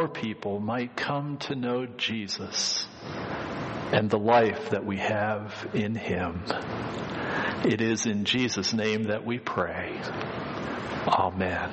more people might come to know Jesus and the life that we have in Him. It is in Jesus' name that we pray. Amen.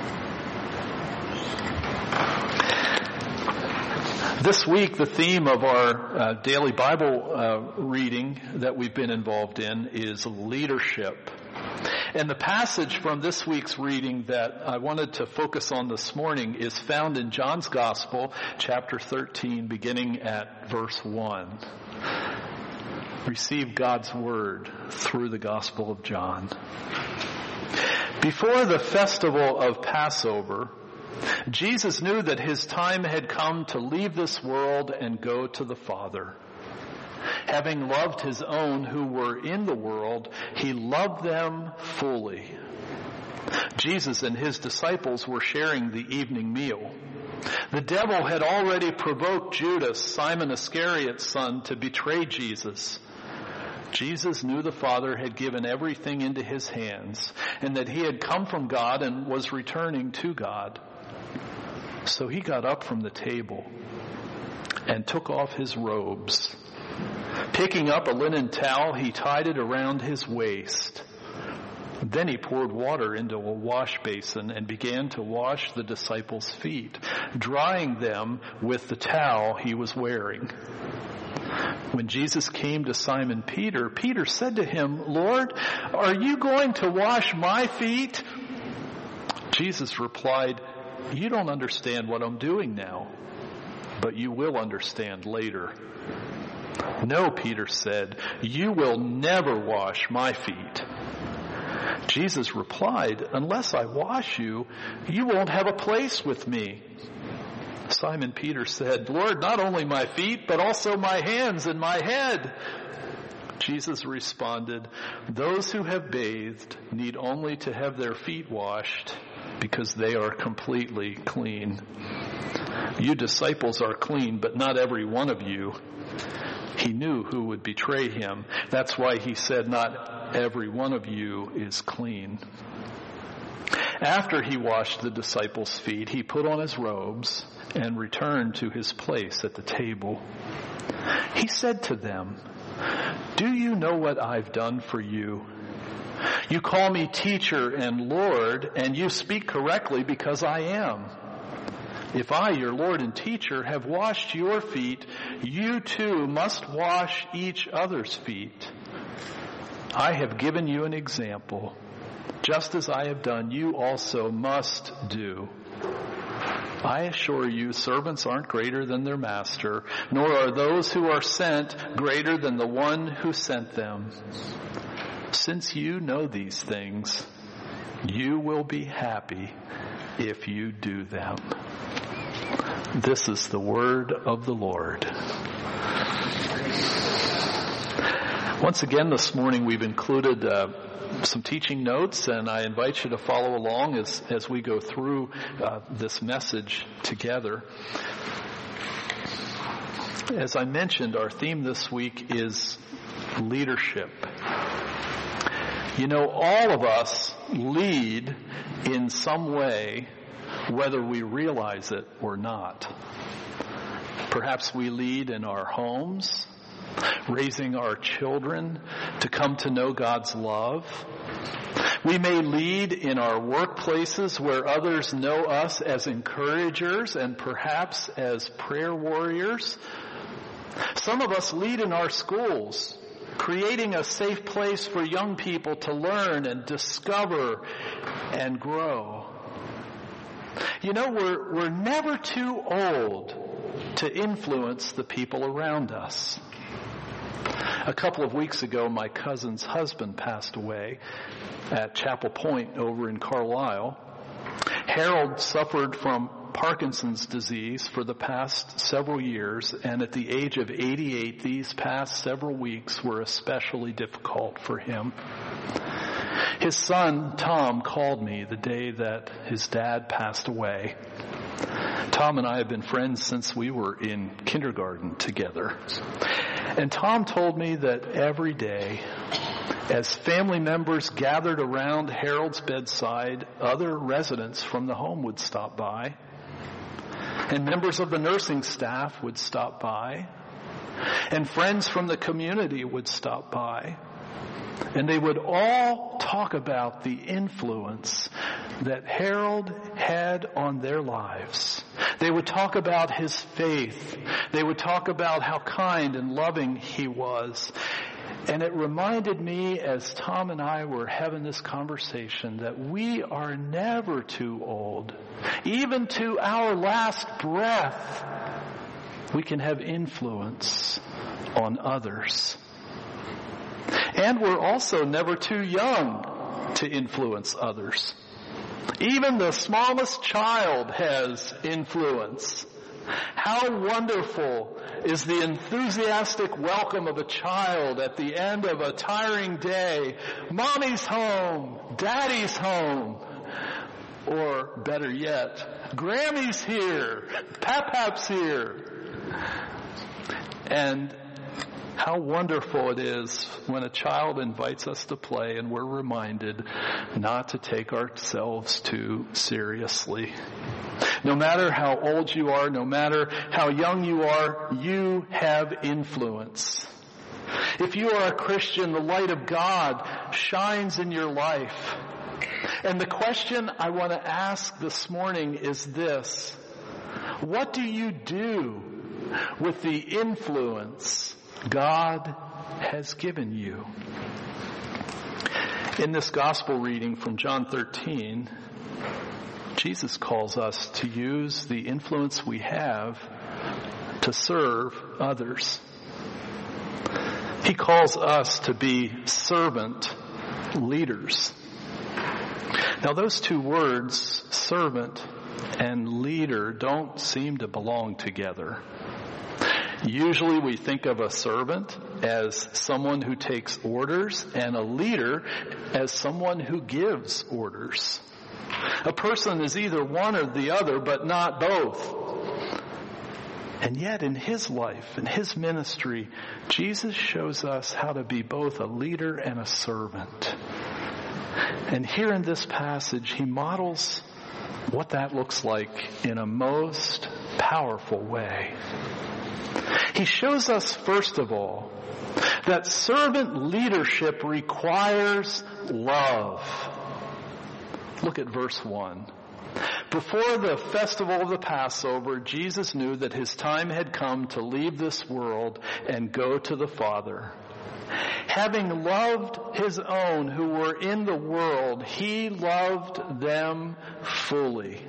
This week, the theme of our daily Bible reading that we've been involved in is leadership. And the passage from this week's reading that I wanted to focus on this morning is found in John's Gospel, chapter 13, beginning at verse 1. Receive God's Word through the Gospel of John. Before the festival of Passover, Jesus knew that His time had come to leave this world and go to the Father. Having loved His own who were in the world, He loved them fully. Jesus and His disciples were sharing the evening meal. The devil had already provoked Judas, Simon Iscariot's son, to betray Jesus. Jesus knew the Father had given everything into His hands, and that He had come from God and was returning to God. So He got up from the table and took off His robes. Picking up a linen towel, He tied it around His waist. Then He poured water into a wash basin and began to wash the disciples' feet, drying them with the towel He was wearing. When Jesus came to Simon Peter, Peter said to Him, "Lord, are you going to wash my feet?" Jesus replied, "You don't understand what I'm doing now, but you will understand later." "No," Peter said, "you will never wash my feet." Jesus replied, "Unless I wash you, you won't have a place with me." Simon Peter said, "Lord, not only my feet, but also my hands and my head." Jesus responded, "Those who have bathed need only to have their feet washed, because they are completely clean. You disciples are clean, but not every one of you." He knew who would betray Him. That's why He said, "Not every one of you is clean." After He washed the disciples' feet, He put on His robes and returned to His place at the table. He said to them, "Do you know what I've done for you? You call me teacher and Lord, and you speak correctly because I am. If I, your Lord and teacher, have washed your feet, you too must wash each other's feet. I have given you an example. Just as I have done, you also must do. I assure you, servants aren't greater than their master, nor are those who are sent greater than the one who sent them. Since you know these things, you will be happy if you do them." This is the word of the Lord. Once again this morning we've included some teaching notes, and I invite you to follow along as we go through this message together. As I mentioned, our theme this week is leadership. You know, all of us lead in some way, whether we realize it or not. Perhaps we lead in our homes, raising our children to come to know God's love. We may lead in our workplaces where others know us as encouragers and perhaps as prayer warriors. Some of us lead in our schools, creating a safe place for young people to learn and discover and grow. You know, we're never too old to influence the people around us. A couple of weeks ago, my cousin's husband passed away at Chapel Point over in Carlisle. Harold suffered from Parkinson's disease for the past several years, and at the age of 88, these past several weeks were especially difficult for him. His son, Tom, called me the day that his dad passed away. Tom and I have been friends since we were in kindergarten together. And Tom told me that every day, as family members gathered around Harold's bedside, other residents from the home would stop by. And members of the nursing staff would stop by. And friends from the community would stop by. And they would all talk about the influence that Harold had on their lives. They would talk about his faith. They would talk about how kind and loving he was. And it reminded me, as Tom and I were having this conversation, that we are never too old. Even to our last breath, we can have influence on others. And we're also never too young to influence others. Even the smallest child has influence. How wonderful is the enthusiastic welcome of a child at the end of a tiring day. Mommy's home, Daddy's home. Or better yet, Grammy's here, Pap-Pap's here. And how wonderful it is when a child invites us to play and we're reminded not to take ourselves too seriously. No matter how old you are, no matter how young you are, you have influence. If you are a Christian, the light of God shines in your life. And the question I want to ask this morning is this: what do you do with the influence God has given you? In this gospel reading from John 13, Jesus calls us to use the influence we have to serve others. He calls us to be servant leaders. Now, those two words, servant and leader, don't seem to belong together. Usually we think of a servant as someone who takes orders and a leader as someone who gives orders. A person is either one or the other, but not both. And yet in his life, in his ministry, Jesus shows us how to be both a leader and a servant. And here in this passage, he models what that looks like in a most powerful way. He shows us, first of all, that servant leadership requires love. Look at verse 1. Before the festival of the Passover, Jesus knew that his time had come to leave this world and go to the Father. Having loved his own who were in the world, he loved them fully.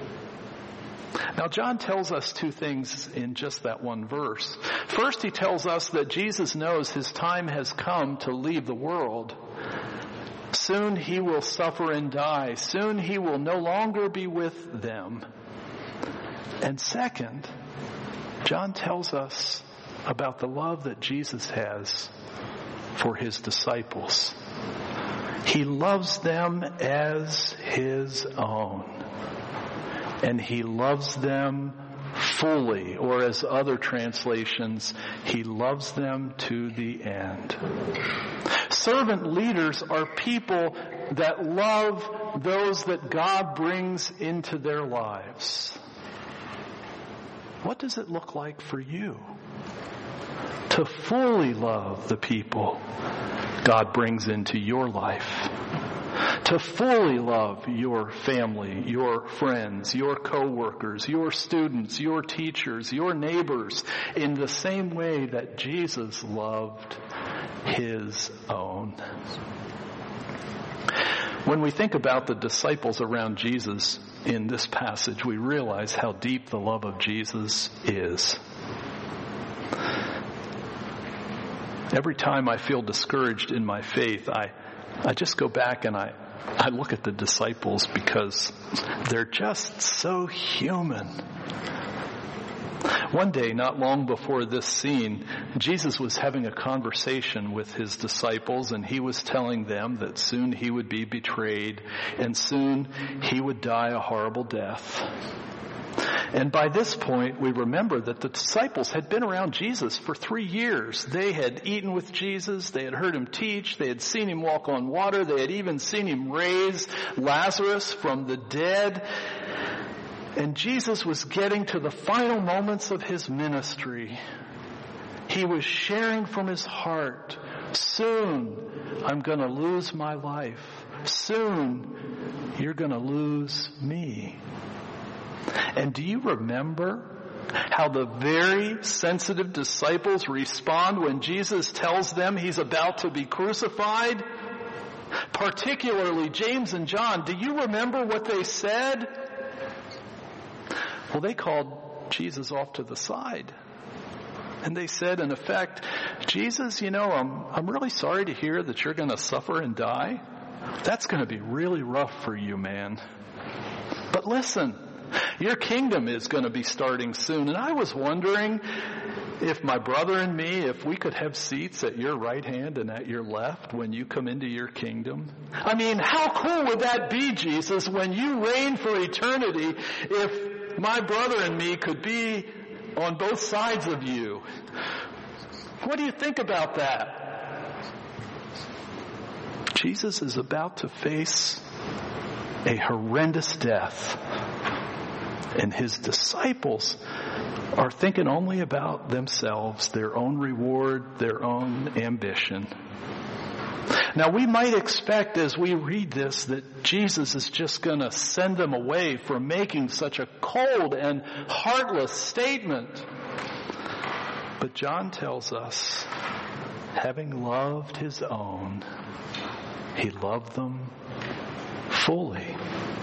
Now, John tells us two things in just that one verse. First, he tells us that Jesus knows his time has come to leave the world. Soon he will suffer and die. Soon he will no longer be with them. And second, John tells us about the love that Jesus has for his disciples. He loves them as his own. And he loves them fully, or as other translations, he loves them to the end. Servant leaders are people that love those that God brings into their lives. What does it look like for you to fully love the people God brings into your life? To fully love your family, your friends, your co-workers, your students, your teachers, your neighbors in the same way that Jesus loved his own. When we think about the disciples around Jesus in this passage, we realize how deep the love of Jesus is. Every time I feel discouraged in my faith, I just go back and I look at the disciples because they're just so human. One day, not long before this scene, Jesus was having a conversation with his disciples, and he was telling them that soon he would be betrayed and soon he would die a horrible death. And by this point, we remember that the disciples had been around Jesus for 3 years. They had eaten with Jesus. They had heard him teach. They had seen him walk on water. They had even seen him raise Lazarus from the dead. And Jesus was getting to the final moments of his ministry. He was sharing from his heart, soon I'm going to lose my life. Soon you're going to lose me. And do you remember how the very sensitive disciples respond when Jesus tells them he's about to be crucified? Particularly James and John. Do you remember what they said? Well, they called Jesus off to the side. And they said, in effect, Jesus, I'm really sorry to hear that you're going to suffer and die. That's going to be really rough for you, man. But listen, your kingdom is going to be starting soon. And I was wondering if my brother and me, if we could have seats at your right hand and at your left when you come into your kingdom. I mean, how cool would that be, Jesus, when you reign for eternity, if my brother and me could be on both sides of you? What do you think about that? Jesus is about to face a horrendous death, and his disciples are thinking only about themselves, their own reward, their own ambition. Now, we might expect as we read this that Jesus is just going to send them away for making such a cold and heartless statement. But John tells us, having loved his own, he loved them fully.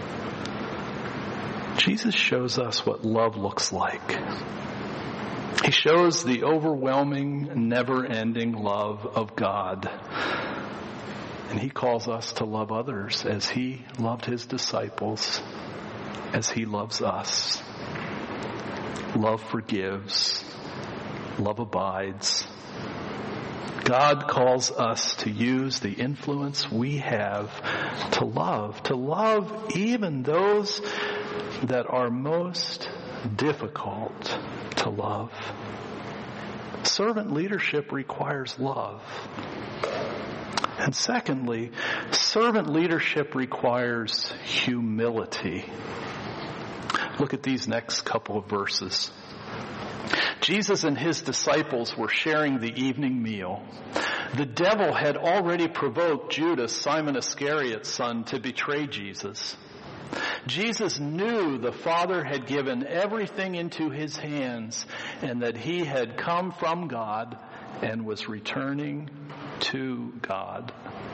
Jesus shows us what love looks like. He shows the overwhelming, never-ending love of God. And he calls us to love others as he loved his disciples, as he loves us. Love forgives. Love abides. God calls us to use the influence we have to love even those that are most difficult to love. Servant leadership requires love. And secondly, servant leadership requires humility. Look at these next couple of verses. Jesus and his disciples were sharing the evening meal. The devil had already provoked Judas, Simon Iscariot's son, to betray Jesus. Jesus knew the Father had given everything into his hands and that he had come from God and was returning to God.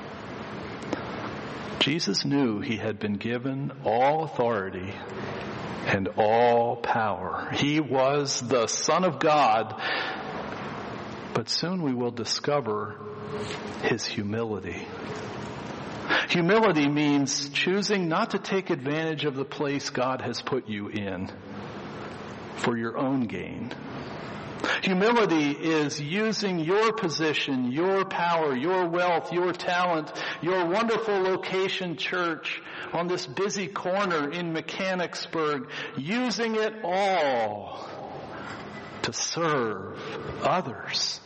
Jesus knew he had been given all authority and all power. He was the Son of God, but soon we will discover his humility. Humility means choosing not to take advantage of the place God has put you in for your own gain. Humility is using your position, your power, your wealth, your talent, your wonderful location church on this busy corner in Mechanicsburg, using it all to serve others.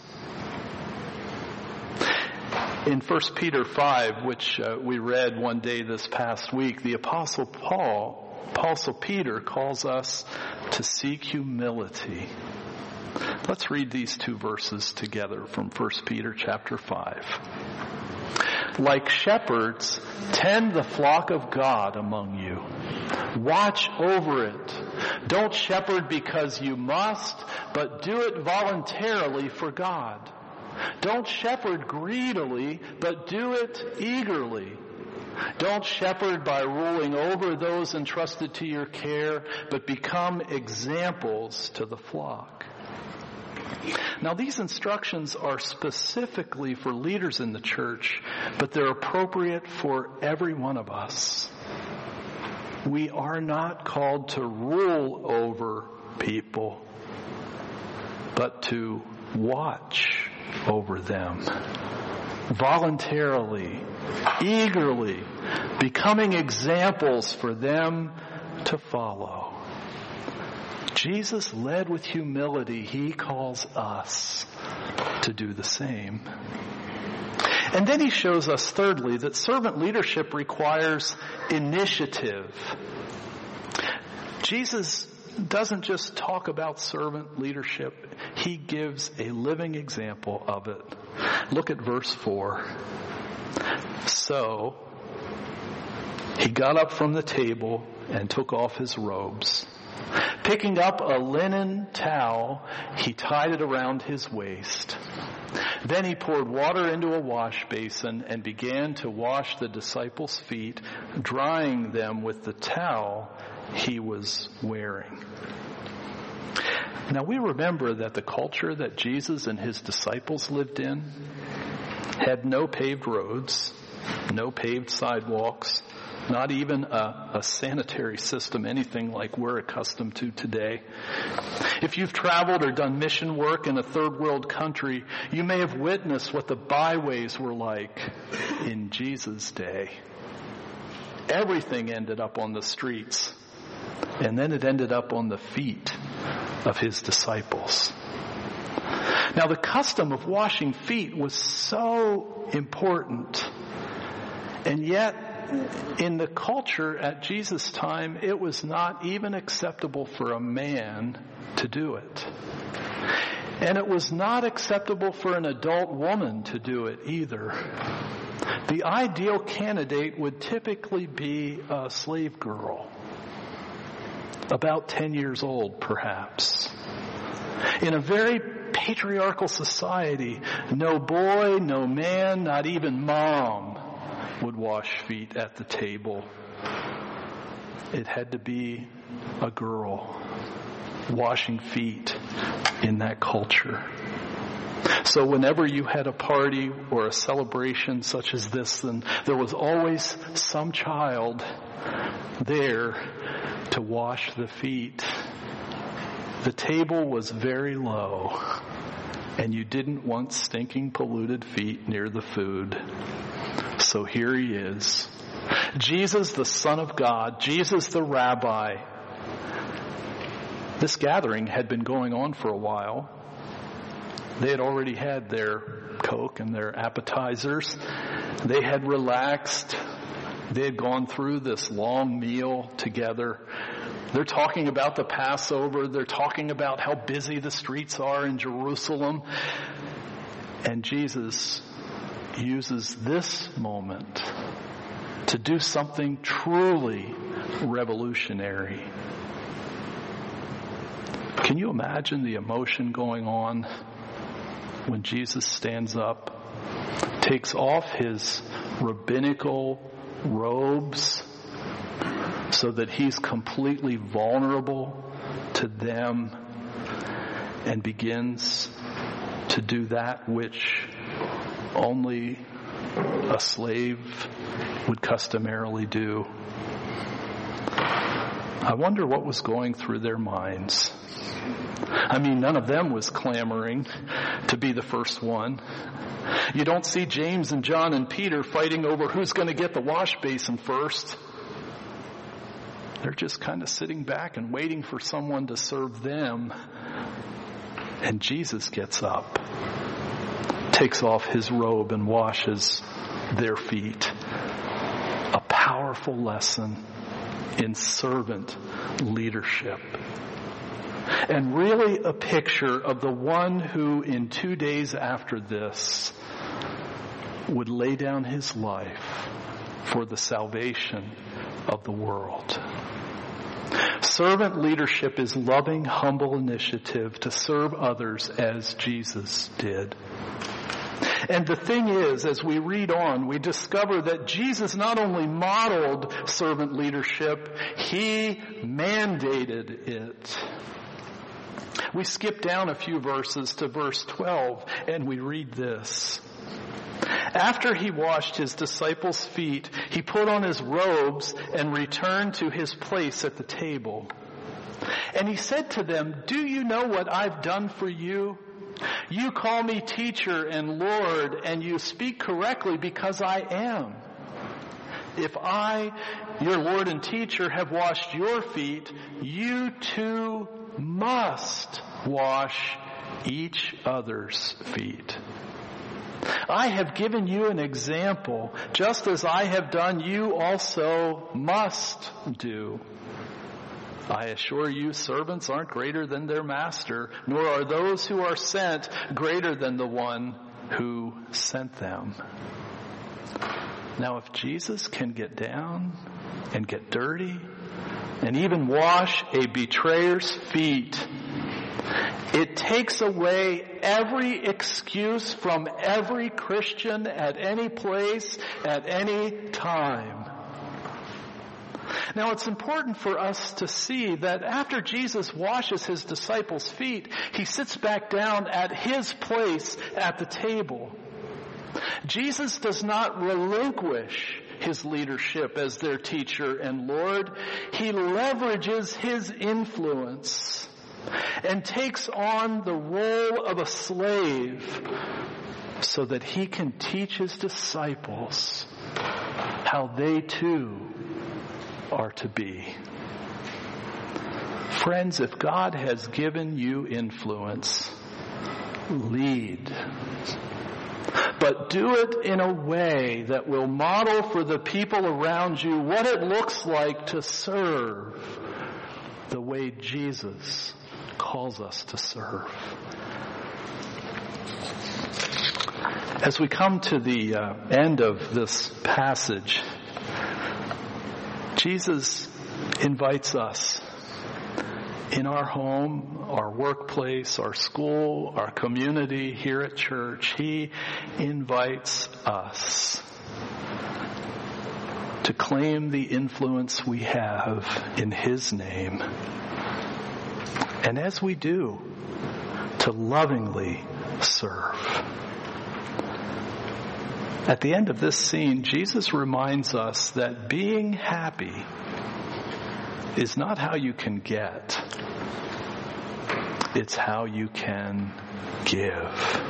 In 1 Peter 5, which we read one day this past week, the Apostle Peter calls us to seek humility. Let's read these two verses together from 1 Peter chapter 5. Like shepherds, tend the flock of God among you. Watch over it. Don't shepherd because you must, but do it voluntarily for God. Don't shepherd greedily, but do it eagerly. Don't shepherd by ruling over those entrusted to your care, but become examples to the flock. Now, these instructions are specifically for leaders in the church, but they're appropriate for every one of us. We are not called to rule over people, but to watch over them voluntarily, eagerly, becoming examples for them to follow. Jesus led with humility. He calls us to do the same. And then he shows us, thirdly, that servant leadership requires initiative. Jesus doesn't just talk about servant leadership. He gives a living example of it. Look at verse 4. So, he got up from the table and took off his robes. Picking up a linen towel, he tied it around his waist. Then he poured water into a wash basin and began to wash the disciples' feet, drying them with the towel he was wearing. Now we remember that the culture that Jesus and his disciples lived in had no paved roads, no paved sidewalks, not even a sanitary system, anything like we're accustomed to today. If you've traveled or done mission work in a third world country, you may have witnessed what the byways were like in Jesus' day. Everything ended up on the streets, and then it ended up on the feet of his disciples. Now the custom of washing feet was so important, and yet in the culture at Jesus' time, it was not even acceptable for a man to do it. And it was not acceptable for an adult woman to do it either. The ideal candidate would typically be a slave girl, about 10 years old perhaps. In a very patriarchal society, no boy, no man, not even mom would wash feet at the table. It had to be a girl washing feet in that culture. So whenever you had a party or a celebration such as this, then there was always some child there to wash the feet. The table was very low, and you didn't want stinking, polluted feet near the food. So here he is, Jesus, the Son of God, Jesus, the Rabbi. This gathering had been going on for a while. They had already had their Coke and their appetizers. They had relaxed. They had gone through this long meal together. They're talking about the Passover. They're talking about how busy the streets are in Jerusalem. And Jesus uses this moment to do something truly revolutionary. Can you imagine the emotion going on when Jesus stands up, takes off his rabbinical robes so that he's completely vulnerable to them, and begins to do that which only a slave would customarily do? I wonder what was going through their minds. I mean, none of them was clamoring to be the first one. You don't see James and John and Peter fighting over who's going to get the wash basin first. They're just kind of sitting back and waiting for someone to serve them. And Jesus gets up, takes off his robe and washes their feet. A powerful lesson in servant leadership. And really a picture of the one who in 2 days after this would lay down his life for the salvation of the world. Servant leadership is loving, humble initiative to serve others as Jesus did. And the thing is, as we read on, we discover that Jesus not only modeled servant leadership, he mandated it. We skip down a few verses to verse 12, and we read this. After he washed his disciples' feet, he put on his robes and returned to his place at the table. And he said to them, "Do you know what I've done for you? You call me teacher and Lord, and you speak correctly because I am. If I, your Lord and teacher, have washed your feet, you too must wash each other's feet. I have given you an example, just as I have done, you also must do. I assure you, servants aren't greater than their master, nor are those who are sent greater than the one who sent them. Now, if Jesus can get down and get dirty and even wash a betrayer's feet, it takes away every excuse from every Christian at any place, at any time. Now, it's important for us to see that after Jesus washes his disciples' feet, he sits back down at his place at the table. Jesus does not relinquish his leadership as their teacher and Lord. He leverages his influence and takes on the role of a slave so that he can teach his disciples how they too are to be. Friends, if God has given you influence, lead. But do it in a way that will model for the people around you what it looks like to serve the way Jesus calls us to serve. As we come to the end of this passage, Jesus invites us in our home, our workplace, our school, our community, here at church. He invites us to claim the influence we have in his name. And as we do, to lovingly serve. At the end of this scene, Jesus reminds us that being happy is not how you can get. It's how you can give.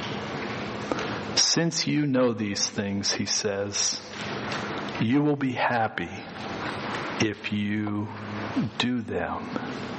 Since you know these things, he says, you will be happy if you do them.